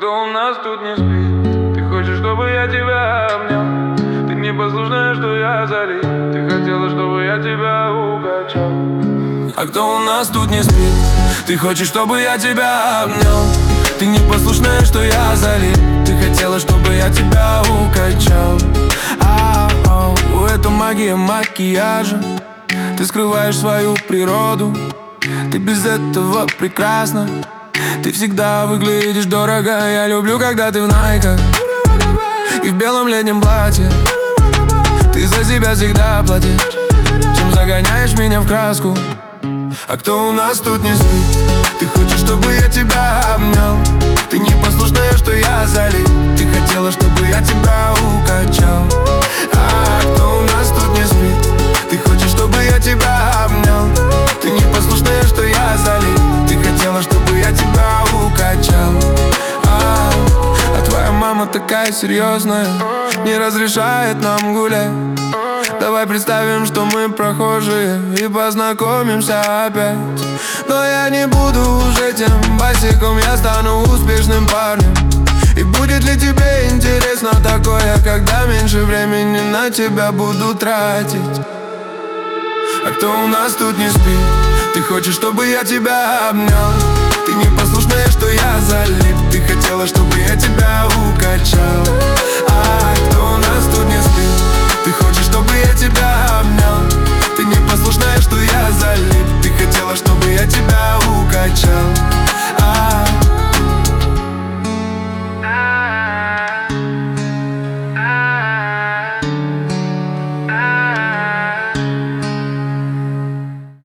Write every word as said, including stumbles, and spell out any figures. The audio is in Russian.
кто у нас тут не спит? Ты хочешь, чтобы я тебя обнял? Ты непослушная, что я залил. Ты хотела, чтобы я тебя укачал. А кто у нас тут не спит? Ты хочешь, чтобы я тебя обнял? Ты непослушная, что я залил. Ты хотела, чтобы я тебя укачал. Ау, это магия макияжа. Ты скрываешь свою природу. Ты без этого прекрасна. Ты всегда выглядишь дорого. Я люблю, когда ты в найках и в белом летнем платье. Ты за себя всегда платишь, чем загоняешь меня в краску. А кто у нас тут не спит? Ты хочешь, чтобы я тебя обнял? Ты непослушная, что я залил. Ты хотела, чтобы я тебя укачал. А кто у нас тут не спит? Ты хочешь, чтобы я тебя обнял? Ты непослушная, что я залил. Ты хотела, чтобы я тебя укачал. А, а твоя мама такая серьезная, не разрешает нам гулять. Давай представим, что мы прохожие, и познакомимся опять. Но я не буду уже тем басиком, я стану успешным парнем. И будет ли тебе интересно такое, когда меньше времени на тебя буду тратить? А кто у нас тут не спит? Ты хочешь, чтобы я тебя обнял? Ты непослушная, что я залип. Ты хотела, чтобы я тебя укачал. А кто у нас тут не спит? Ты хочешь, чтобы я тебя обнял? Ты непослушная, что я залип.